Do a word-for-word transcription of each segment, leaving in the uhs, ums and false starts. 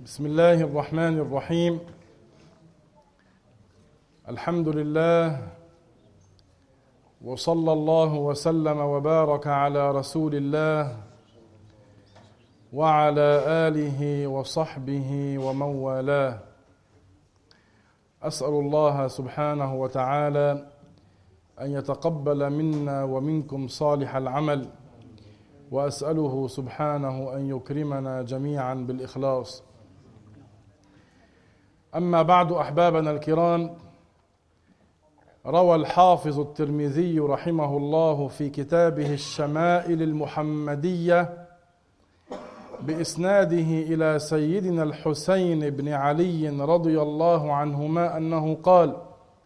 بسم الله الرحمن الرحيم. الحمد لله، وصلى الله وسلم وبارك على رسول الله وعلى آله وصحبه ومن والاه. أسأل الله سبحانه وتعالى أن يتقبل منا ومنكم صالح العمل، وأسأله سبحانه أن يكرمنا جميعا بالإخلاص. أما بعد، أحبابنا الكرام، روى الحافظ الترمذي رحمه الله في كتابه الشمائل المحمدية بإسناده إلى سيدنا الحسين بن علي رضي الله عنهما أنه قال: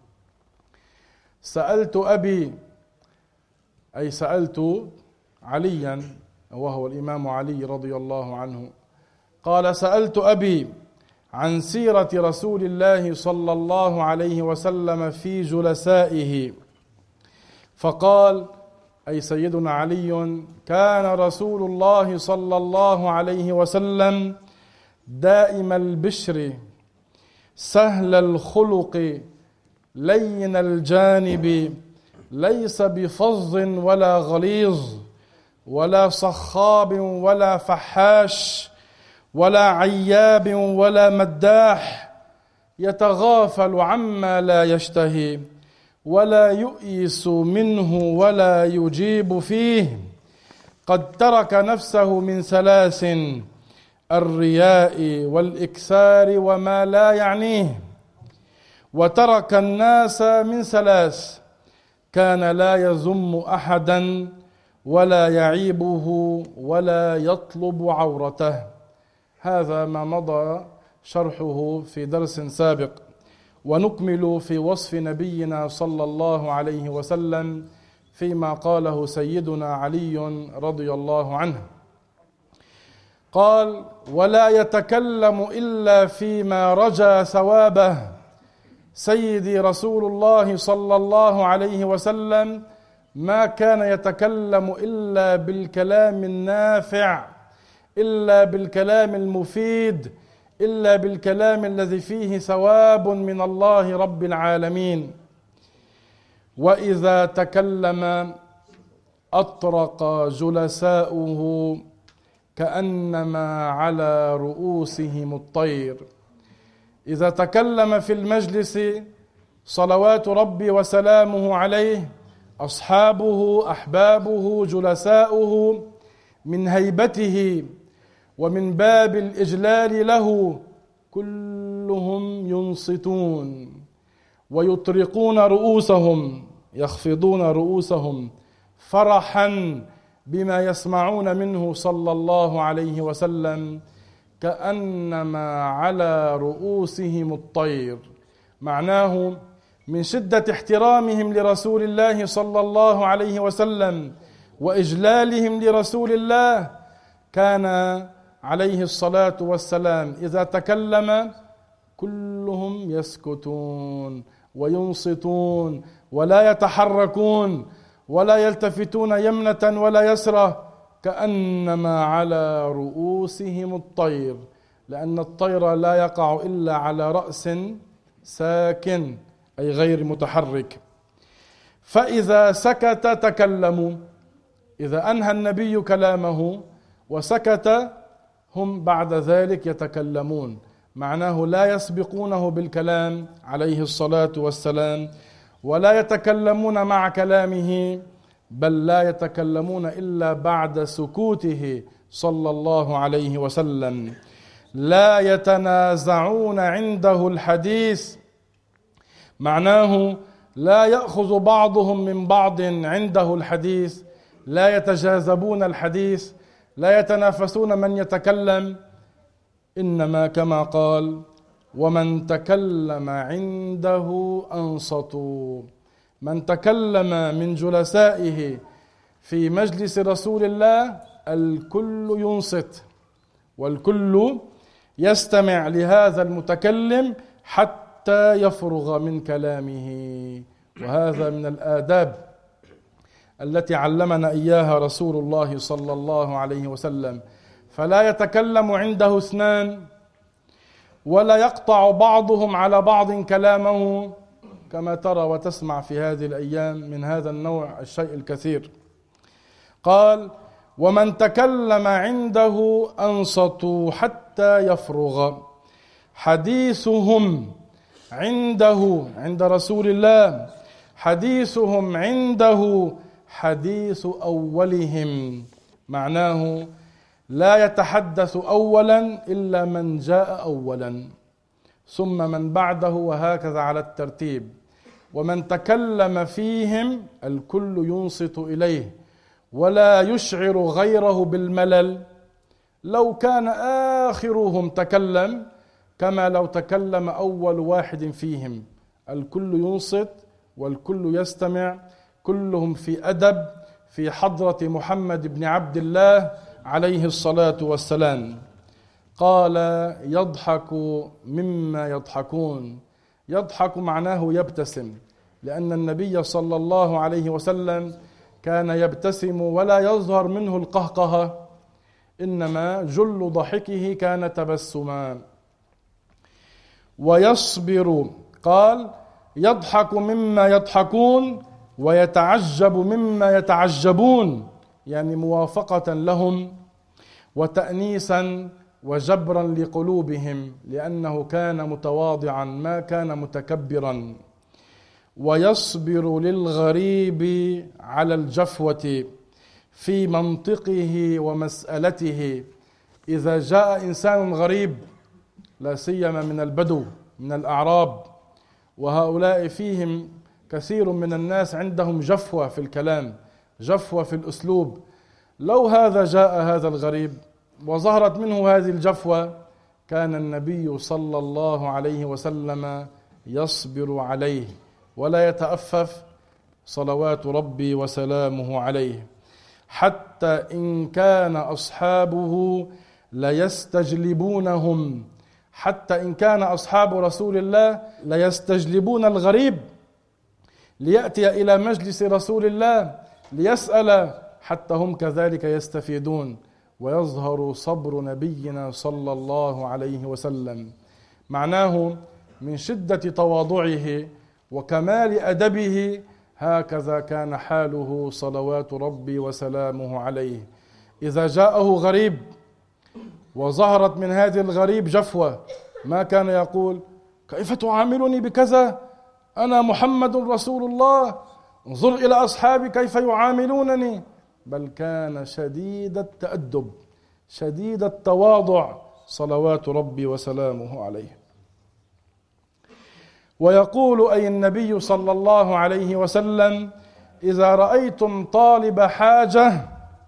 سألت أبي، أي سألت عليا وهو الإمام علي رضي الله عنه، قال: سألت أبي عن سيرة رسول الله صلى الله عليه وسلم في جلسائه، فقال، أي سيدنا علي: كان رسول الله صلى الله عليه وسلم دائم البشر سهل الخلق لين الجانب، ليس بفظ ولا غليظ ولا صخاب ولا فحاش ولا عياب ولا مداح، يتغافل عما لا يشتهي ولا يؤيس منه ولا يجيب فيه. قد ترك نفسه من ثلاث: الرياء والإكثار وما لا يعنيه، وترك الناس من ثلاث: كان لا يذم أحدا ولا يعيبه ولا يطلب عورته. هذا ما مضى شرحه في درس سابق، ونكمل في وصف نبينا صلى الله عليه وسلم فيما قاله سيدنا علي رضي الله عنه. قال: ولا يتكلم إلا فيما رجا ثوابه. سيدي رسول الله صلى الله عليه وسلم ما كان يتكلم إلا بالكلام النافع، إلا بالكلام المفيد، إلا بالكلام الذي فيه ثواب من الله رب العالمين. وإذا تكلم أطرق جلساؤه كأنما على رؤوسهم الطير. إذا تكلم في المجلس صلوات ربي وسلامه عليه أصحابه أحبابه جلساؤه من هيبته ومن باب الإجلال له كلهم ينصتون ويطرقون رؤوسهم، يخفضون رؤوسهم فرحا بما يسمعون منه صلى الله عليه وسلم، كأنما على رؤوسهم الطير. معناه من شدة احترامهم لرسول الله صلى الله عليه وسلم وإجلالهم لرسول الله، كان عليه الصلاة والسلام إذا تكلم كلهم يسكتون وينصتون ولا يتحركون ولا يلتفتون يمنة ولا يسرة، كأنما على رؤوسهم الطير، لأن الطير لا يقع إلا على رأس ساكن أي غير متحرك. فإذا سكت تكلموا. إذا أنهى النبي كلامه وسكت هم بعد ذلك يتكلمون. معناه لا يسبقونه بالكلام عليه الصلاة والسلام ولا يتكلمون مع كلامه، بل لا يتكلمون إلا بعد سكوته صلى الله عليه وسلم. لا يتنازعون عنده الحديث، معناه لا يأخذ بعضهم من بعض عنده الحديث، لا يتجاذبون الحديث، لا يتنافسون من يتكلم، إنما كما قال: ومن تكلم عنده أنصتوا. من تكلم من جلسائه في مجلس رسول الله الكل ينصت والكل يستمع لهذا المتكلم حتى يفرغ من كلامه. وهذا من الآداب التي علمنا إياها رسول الله صلى الله عليه وسلم. فلا يتكلم عنده اثنان ولا يقطع بعضهم على بعض كلامه كما ترى وتسمع في هذه الأيام من هذا النوع الشيء الكثير. قال: ومن تكلم عنده أنصتوا حتى يفرغ. حديثهم عنده عند رسول الله، حديثهم عنده حديث أولهم، معناه لا يتحدث أولا إلا من جاء أولا ثم من بعده، وهكذا على الترتيب. ومن تكلم فيهم الكل ينصت إليه ولا يشعر غيره بالملل، لو كان آخرهم تكلم كما لو تكلم أول واحد فيهم، الكل ينصت والكل يستمع، كلهم في أدب في حضرة محمد بن عبد الله عليه الصلاة والسلام. قال: يضحك مما يضحكون. يضحك معناه يبتسم، لأن النبي صلى الله عليه وسلم كان يبتسم ولا يظهر منه القهقهة، إنما جل ضحكه كان تبسما. ويصبر، قال: يضحك مما يضحكون ويتعجب مما يتعجبون، يعني موافقة لهم وتأنيسا وجبرا لقلوبهم، لأنه كان متواضعا ما كان متكبرا. ويصبر للغريب على الجفوة في منطقه ومسألته. إذا جاء إنسان غريب لا سيما من البدو من الأعراب، وهؤلاء فيهم كثير من الناس عندهم جفوة في الكلام، جفوة في الأسلوب، لو هذا جاء هذا الغريب وظهرت منه هذه الجفوة كان النبي صلى الله عليه وسلم يصبر عليه ولا يتأفف صلوات ربي وسلامه عليه، حتى إن كان أصحابه ليستجلبونهم، حتى إن كان أصحاب رسول الله ليستجلبون الغريب ليأتي إلى مجلس رسول الله ليسأل، حتى هم كذلك يستفيدون. ويظهر صبر نبينا صلى الله عليه وسلم، معناه من شدة تواضعه وكمال أدبه هكذا كان حاله صلوات ربي وسلامه عليه. إذا جاءه غريب وظهرت من هذه الغريب جفوة ما كان يقول: كيف تعاملني بكذا، أنا محمد رسول الله، انظر إلى أصحابي كيف يعاملونني، بل كان شديد التأدب شديد التواضع صلوات ربي وسلامه عليه. ويقول أي النبي صلى الله عليه وسلم: إذا رأيتم طالب حاجة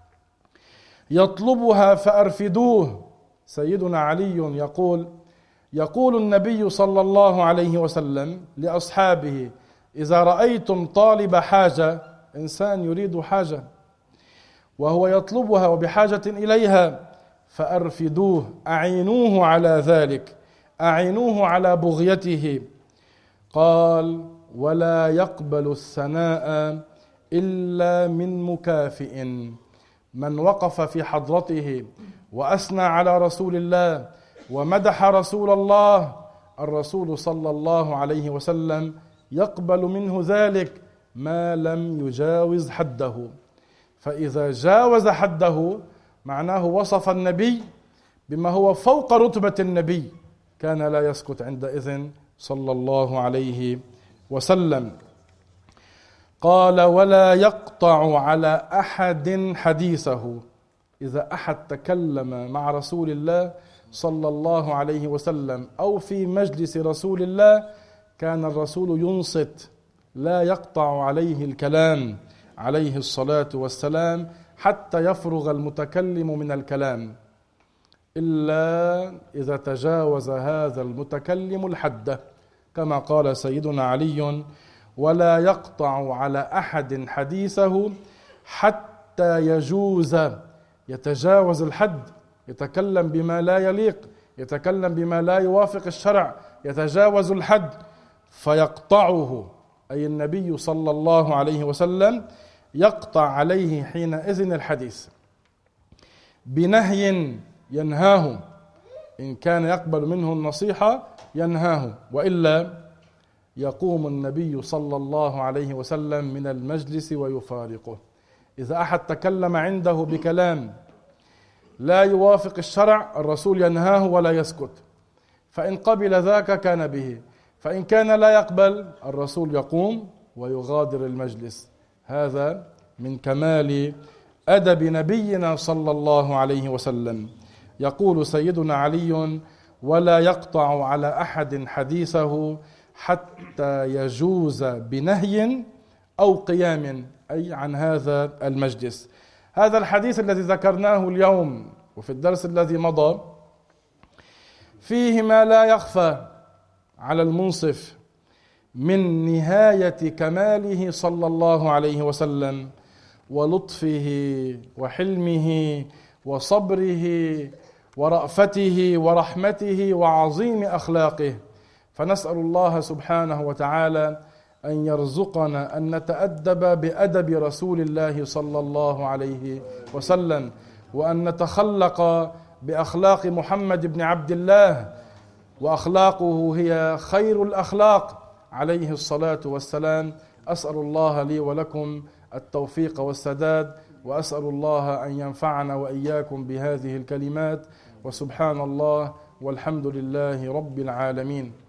يطلبها فأرفدوه. سيدنا علي يقول يقول النبي صلى الله عليه وسلم لأصحابه: إذا رأيتم طالب حاجة، إنسان يريد حاجة وهو يطلبها وبحاجة إليها، فأرفدوه، أعينوه على ذلك، أعينوه على بغيته. قال: ولا يقبل الثناء إلا من مكافئ. من وقف في حضرته وأثنى على رسول الله ومدح رسول الله، الرسول صلى الله عليه وسلم يقبل منه ذلك ما لم يجاوز حده. فإذا جاوز حده معناه وصف النبي بما هو فوق رتبة النبي، كان لا يسكت عندئذ صلى الله عليه وسلم. قال: ولا يقطع على أحد حديثه. إذا أحد تكلم مع رسول الله صلى الله عليه وسلم أو في مجلس رسول الله كان الرسول ينصت لا يقطع عليه الكلام عليه الصلاة والسلام حتى يفرغ المتكلم من الكلام، إلا إذا تجاوز هذا المتكلم الحد، كما قال سيدنا علي: ولا يقطع على أحد حديثه حتى يجوز، يتجاوز الحد، يتكلم بما لا يليق، يتكلم بما لا يوافق الشرع، يتجاوز الحد فيقطعه، أي النبي صلى الله عليه وسلم يقطع عليه حينئذ الحديث بنهي ينهاه، إن كان يقبل منه النصيحة ينهاه، وإلا يقوم النبي صلى الله عليه وسلم من المجلس ويفارقه. إذا أحد تكلم عنده بكلام لا يوافق الشرع الرسول ينهاه ولا يسكت، فإن قبل ذاك كان به، فإن كان لا يقبل الرسول يقوم ويغادر المجلس. هذا من كمال أدب نبينا صلى الله عليه وسلم. يقول سيدنا علي: ولا يقطع على أحد حديثه حتى يجوز بنهي أو قيام، أي عن هذا المجلس. هذا الحديث الذي ذكرناه اليوم وفي الدرس الذي مضى فيه ما لا يخفى على المنصف من نهاية كماله صلى الله عليه وسلم، ولطفه وحلمه وصبره ورأفته ورحمته وعظيم أخلاقه. فنسأل الله سبحانه وتعالى أن يرزقنا أن نتأدب بأدب رسول الله صلى الله عليه وسلم، وأن نتخلق بأخلاق محمد بن عبد الله، وأخلاقه هي خير الأخلاق عليه الصلاة والسلام. أسأل الله لي ولكم التوفيق والسداد، وأسأل الله أن ينفعنا وإياكم بهذه الكلمات، وسبحان الله والحمد لله رب العالمين.